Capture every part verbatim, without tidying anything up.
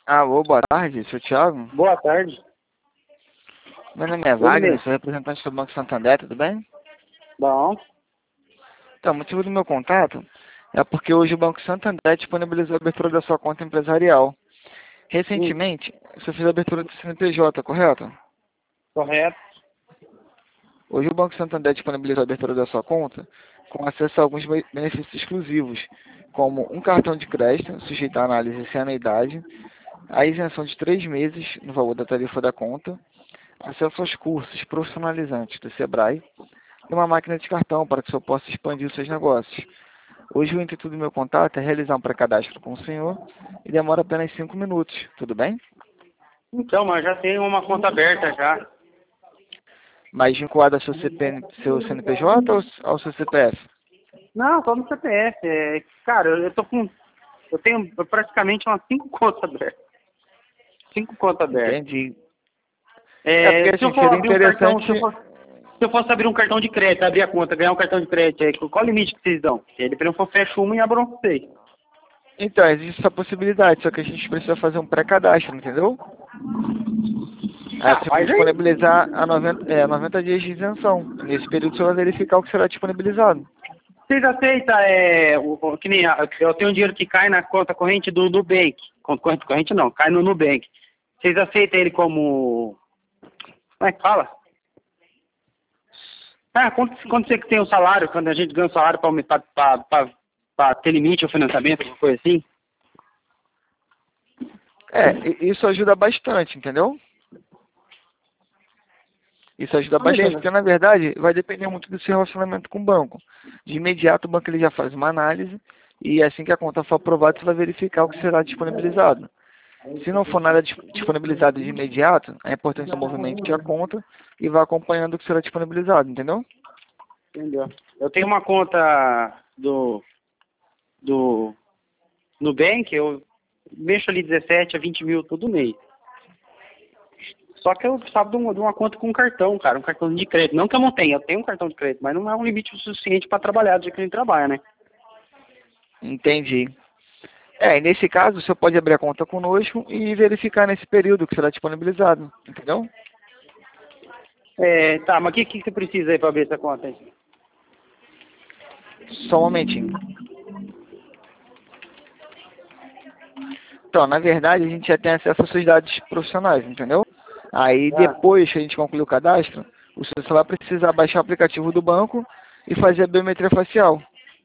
Alô, boa tarde, sou o Thiago. Boa tarde. Meu nome é Ele Wagner, mesmo. sou representante do Banco Santander, tudo bem? Bom. Então, o motivo do meu contato é porque hoje o Banco Santander disponibilizou a abertura da sua conta empresarial. Hum, Recentemente, você fez a abertura do C N P J, correto? correto. Hoje o Banco Santander disponibilizou a abertura da sua conta com acesso a alguns be- benefícios exclusivos, como um cartão de crédito, sujeito à análise sem anuidade, a isenção de três meses no valor da tarifa da conta, acesso aos cursos profissionalizantes do Sebrae e uma máquina de cartão para que o senhor possa expandir os seus negócios. Hoje o intuito do meu contato é realizar um pré-cadastro com o senhor e demora apenas cinco minutos, tudo bem? Então, mas já tenho uma conta aberta já. Mas vinculado ao seu, C P N, seu C N P J ou ao seu C P F? Não, só no C P F. É, cara, eu, eu tô com. Eu tenho praticamente umas cinco contas abertas. Cinco contas abertas. Entendi. É porque É, se eu assim, for seria abrir um cartão, interessante. se eu, for, se eu fosse abrir um cartão de crédito, abrir a conta, ganhar um cartão de crédito, aí, qual o limite que vocês dão? Ele primeiro fecha uma e abre um seis. Então, existe essa possibilidade, só que a gente precisa fazer um pré-cadastro, entendeu? Aí Ah, você vai faz aí. disponibilizar a noventa, é, noventa dias de isenção. Nesse período você vai verificar o que será disponibilizado. Vocês aceitam, é, o, o- que nem a- eu tenho um dinheiro que cai na conta corrente do Nubank. Conta corrente, corrente não, cai no Nubank. Vocês aceitam ele como. Como é que fala? Ah, quando, quando você que tem o salário, quando a gente ganha o salário para ter limite ao financiamento, alguma coisa assim? É, e- isso ajuda bastante, entendeu? Isso ajuda Ah, bastante, beleza. porque na verdade vai depender muito do seu relacionamento com o banco. De imediato o banco ele já faz uma análise e assim que a conta for aprovada você vai verificar o que será disponibilizado. Se não for nada dis- disponibilizado de imediato, é importante o movimento que a conta e vá acompanhando o que será disponibilizado, entendeu? Entendeu? Eu tenho uma conta do, do Nubank, eu mexo ali dezessete a vinte mil todo mês. Só que eu precisava de uma, de uma conta com um cartão, cara, um cartão de crédito. Não que eu não tenha, eu tenho um cartão de crédito, mas não é um limite o suficiente para trabalhar do jeito que a gente trabalha, né? Entendi. É, e nesse caso, o senhor pode abrir a conta conosco e verificar nesse período que será disponibilizado, entendeu? É, tá, mas o que, que você precisa aí para abrir essa conta aí? Só um momentinho. Então, na verdade, a gente já tem acesso aos seus dados profissionais, entendeu? Aí, Ah, depois que a gente concluir o cadastro, o senhor só vai precisar baixar o aplicativo do banco e fazer a biometria facial.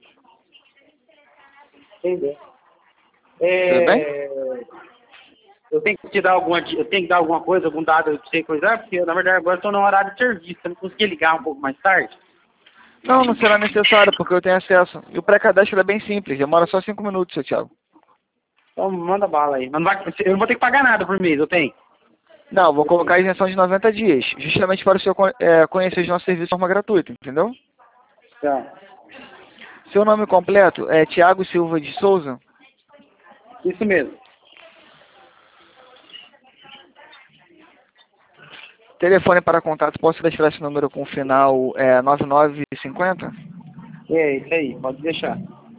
entendeu. Tudo bem? É, eu tenho que te dar alguma, eu tenho que dar alguma coisa, algum dado pra você coisar, porque eu, na verdade, agora estou no horário de serviço, eu não consegui ligar um pouco mais tarde. Não, não será necessário, porque eu tenho acesso. E o pré-cadastro é bem simples, demora só cinco minutos, seu Thiago. Então, manda bala aí. Mas não vai, eu não vou ter que pagar nada por mês, eu tenho? Não, vou colocar a isenção de noventa dias, justamente para o senhor con- é, conhecer os nossos serviços de forma gratuita, entendeu? Tá. Seu nome completo é Tiago Silva de Souza. Isso mesmo. Telefone para contato, posso deixar esse número com o final é, nove nove cinco zero? É, isso aí, pode deixar.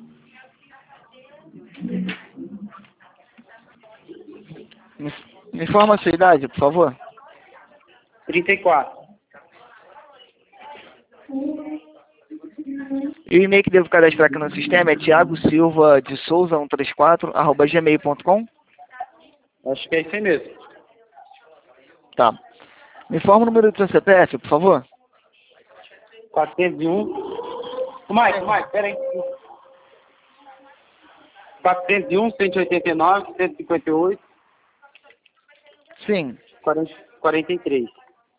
Me, me informa a sua idade, por favor. trinta e quatro. E o e-mail que devo cadastrar aqui no sistema é tiago silva de souza cento e trinta e quatro arroba gmail ponto com. Acho que é isso aí mesmo. Tá. Me informa o número do seu C P F, por favor. quatrocentos e um. Ô, Mike, Mike, pera aí. quatrocentos e um, cento e oitenta e nove, cento e cinquenta e oito, Sim. quarenta, quarenta e três.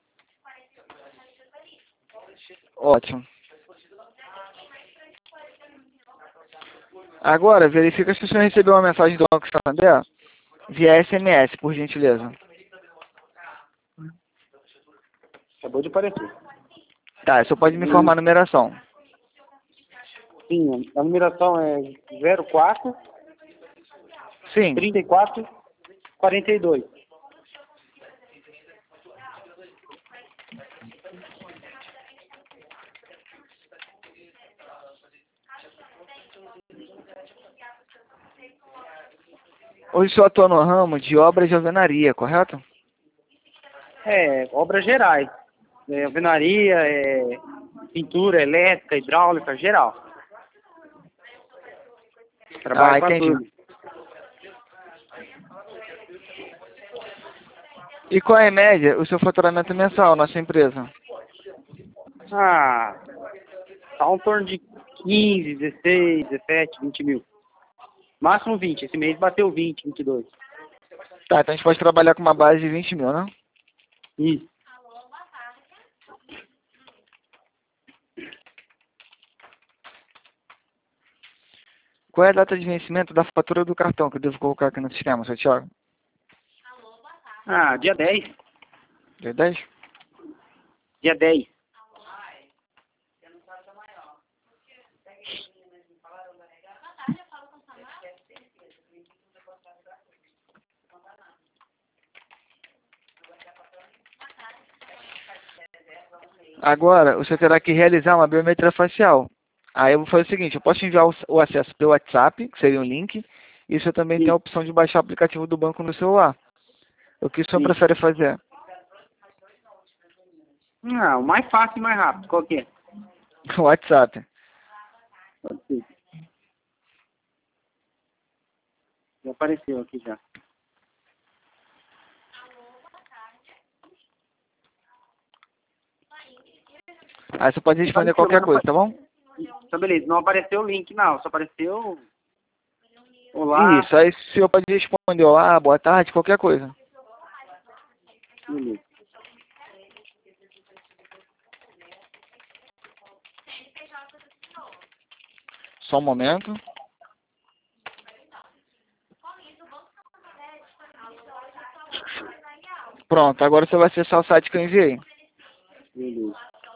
Ótimo. Agora, verifica se o senhor recebeu uma mensagem do Banco Santander via S M S, por gentileza. Acabou de aparecer. Tá, o senhor pode me informar a numeração. Sim, a numeração é zero quatro, Sim. trinta e quatro, quarenta e dois. Hoje o senhor atua no ramo de obras de alvenaria, correto? É, obras gerais. É, alvenaria, é, pintura, elétrica, hidráulica, geral. Trabalho Ah, com entendi. tudo. E qual é a média o seu faturamento mensal na sua empresa? Ah, tá em torno de quinze, dezesseis, dezessete, vinte mil. Máximo vinte. Esse mês bateu vinte, vinte e dois. Tá, então a gente pode trabalhar com uma base de vinte mil, né? Isso. Qual é a data de vencimento da fatura do cartão que eu devo colocar aqui no sistema, seu Thiago? Ah, dia dez. Dia dez? Dia dez. Agora, você terá que realizar uma biometria facial. Aí eu vou fazer o seguinte, eu posso enviar o, o acesso pelo WhatsApp, que seria um link, e você também tem a Sim. opção de baixar o aplicativo do banco no celular. O que o senhor Sim. prefere fazer? Ah, o mais fácil e mais rápido. Qual que é? O WhatsApp. Pode ser. Já apareceu aqui já. Aí você pode responder Apareceu, qualquer mas não coisa, apa- tá bom? Então, beleza. Não apareceu o link, não. Só apareceu... Olá. Isso, aí o senhor pode responder olá, boa tarde, qualquer coisa. Beleza. Só um momento. Pronto, agora você vai acessar o site que eu enviei. Beleza.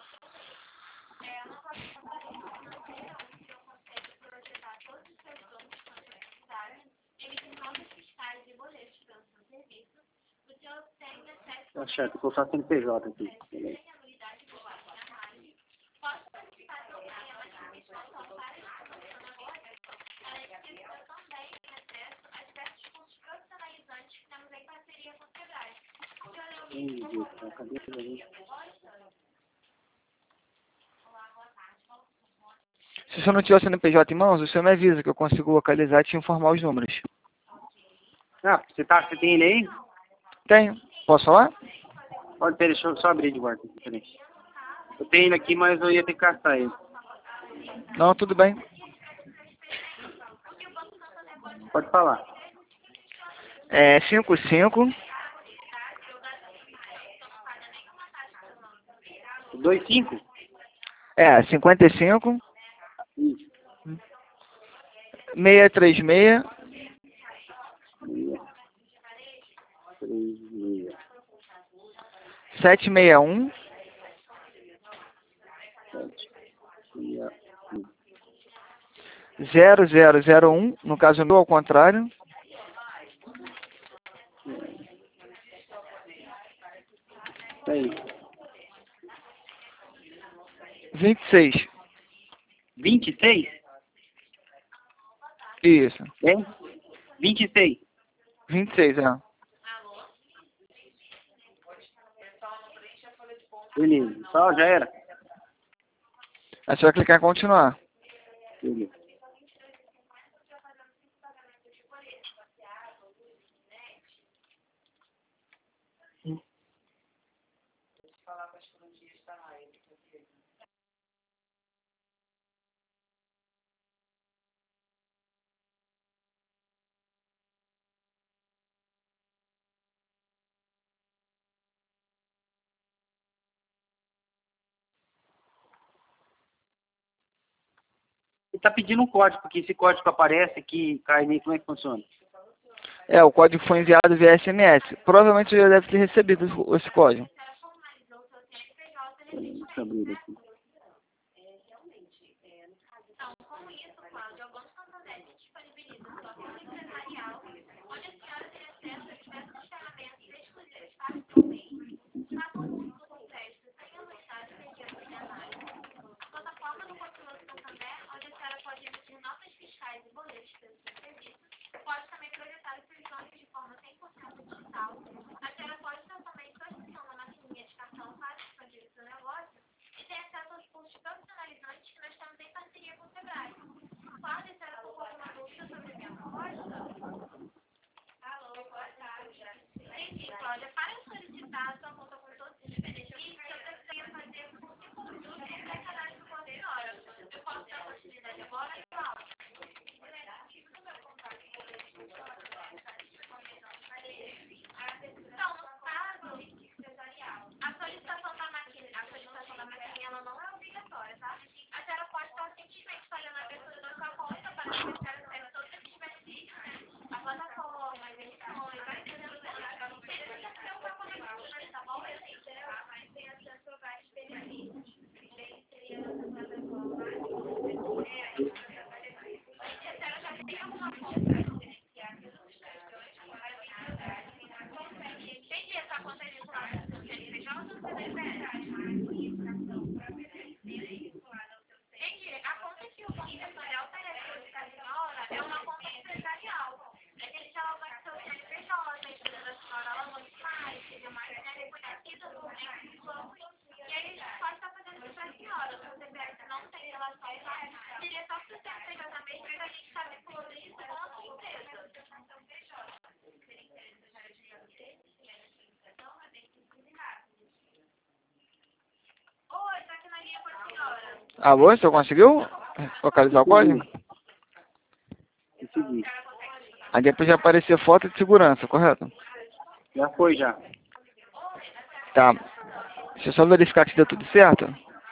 Tá certo. Vou colocar C N P J aqui. Beleza. Ih, Deus, tá, cadê isso aí? Se você não tiver o C N P J em mãos, você me avisa que eu consigo localizar e te informar os números. Ah, você, tá, você tem ele aí? Tenho. Posso falar? Pode ter, deixa eu só abrir de guarda. Peraí. Eu tenho ele aqui, mas eu ia ter que caçar ele. Não, tudo bem. Pode falar. É cinco cinco, Dois cinco? é cinquenta e cinco, Isso. seiscentos e trinta e seis, Meia. Três, meia. setecentos e sessenta e um, Sete. Meia. zero zero zero um, no caso meu ao contrário, Aí. vinte e seis. Vinte e seis? Isso. Hein? Vinte e seis. vinte e seis, é. Beleza. Só já era? Aí você vai clicar em continuar. Beleza. Ele tá pedindo um código, porque esse código aparece aqui, cai nem como é que funciona? É, o código foi enviado via S M S. Provavelmente você já deve ter recebido esse código. Deixa eu abrir aqui. Alô, você conseguiu localizar o código? Consegui. Aí depois vai aparecer foto de segurança, correto? Já foi, já. Tá. Deixa eu só verificar que deu tudo certo.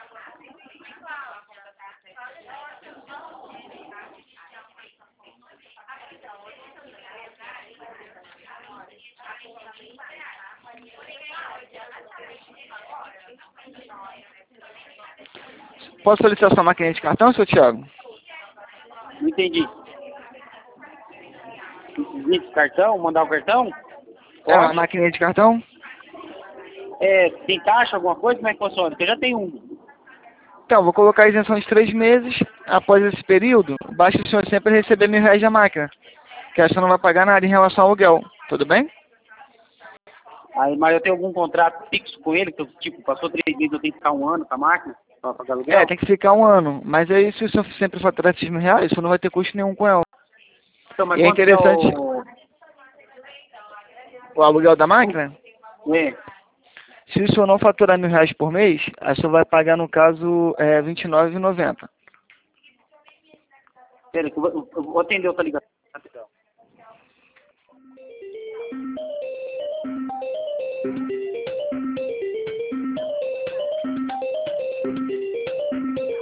Posso solicitar sua máquina de cartão, seu Thiago? Não entendi. Esse cartão? Mandar o cartão? É uma Pode? máquina de cartão? É, tem taxa, alguma coisa? Como é que funciona? Porque eu já tenho um. Então, vou colocar a isenção de três meses. Após esse período, basta o senhor sempre receber mil reais da máquina. Que aí você não vai pagar nada em relação ao aluguel. Tudo bem? Aí, mas eu tenho algum contrato fixo com ele, que eu, tipo, passou três meses, eu tenho que ficar um ano com a máquina pra pagar aluguel? É, tem que ficar um ano. Mas aí, se o senhor sempre faturar esses mil reais, o senhor não vai ter custo nenhum com ela. Então, mas E é quanto que é interessante o... o aluguel da máquina. É, Se o senhor não faturar mil reais por mês, aí o senhor vai pagar, no caso, é, vinte e nove reais e noventa centavos. pera, que eu vou, eu vou atender outra ligação. Rapidão.